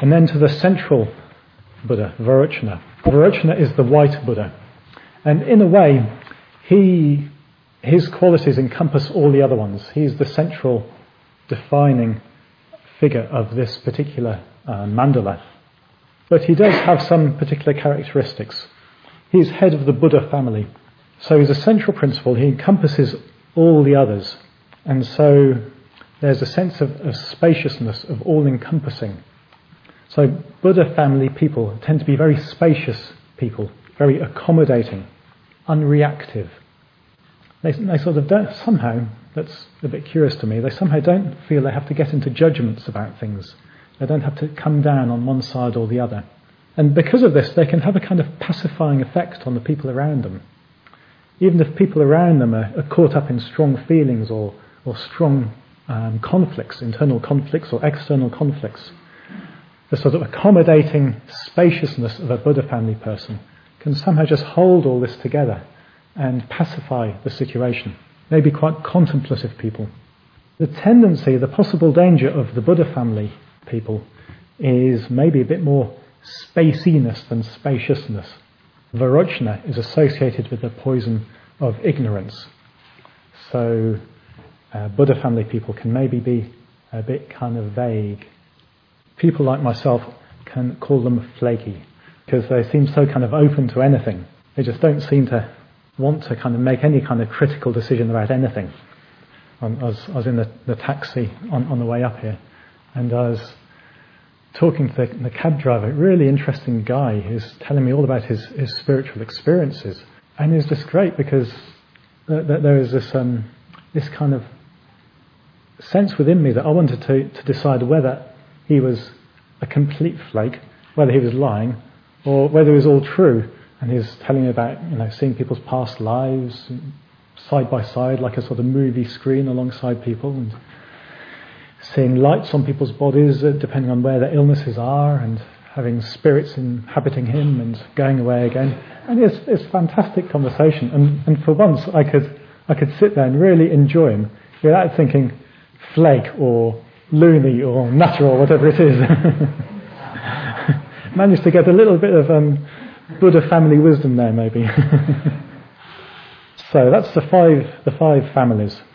And then to the central Buddha, Vairocana. Vairocana is the white Buddha. And in a way, his qualities encompass all the other ones. He's the central defining figure of this particular mandala. But he does have some particular characteristics. He's head of the Buddha family. So he's a central principle. He encompasses all the others. And so there's a sense of spaciousness, of all-encompassing. So Buddha family people tend to be very spacious people, very accommodating, unreactive. They sort of don't, somehow, that's a bit curious to me, they somehow don't feel they have to get into judgments about things. They don't have to come down on one side or the other. And because of this, they can have a kind of pacifying effect on the people around them. Even if people around them are caught up in strong feelings or strong conflicts, internal conflicts or external conflicts, the sort of accommodating spaciousness of a Buddha family person can somehow just hold all this together and pacify the situation. Maybe quite contemplative people. The tendency, the possible danger of the Buddha family people is maybe a bit more spaciness than spaciousness. Vairocana is associated with the poison of ignorance. So Buddha family people can maybe be a bit kind of vague. People like myself can call them flaky because they seem so kind of open to anything. They just don't seem to want to kind of make any kind of critical decision about anything. I was in the taxi on the way up here, and I was talking to the cab driver, a really interesting guy who's telling me all about his spiritual experiences. And it was just great because there was this kind of sense within me that I wanted to decide whether he was a complete flake, whether he was lying, or whether it was all true. And he was telling me about, seeing people's past lives side by side, like a sort of movie screen alongside people, and seeing lights on people's bodies depending on where their illnesses are, and having spirits inhabiting him and going away again. And it's fantastic conversation. And for once, I could sit there and really enjoy him without thinking flake or loony or nutter or whatever it is. Managed to get a little bit of Buddha family wisdom there, maybe. So that's the five families.